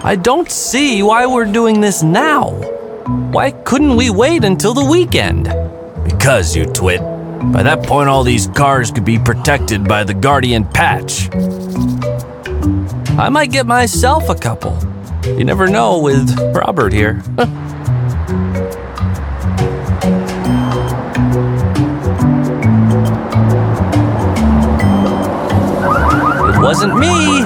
I don't see why we're doing this now. Why couldn't we wait until the weekend? Because, you twit. By that point, all these cars could be protected by the Guardian patch. I might get myself a couple. You never know with Robert here. It wasn't me.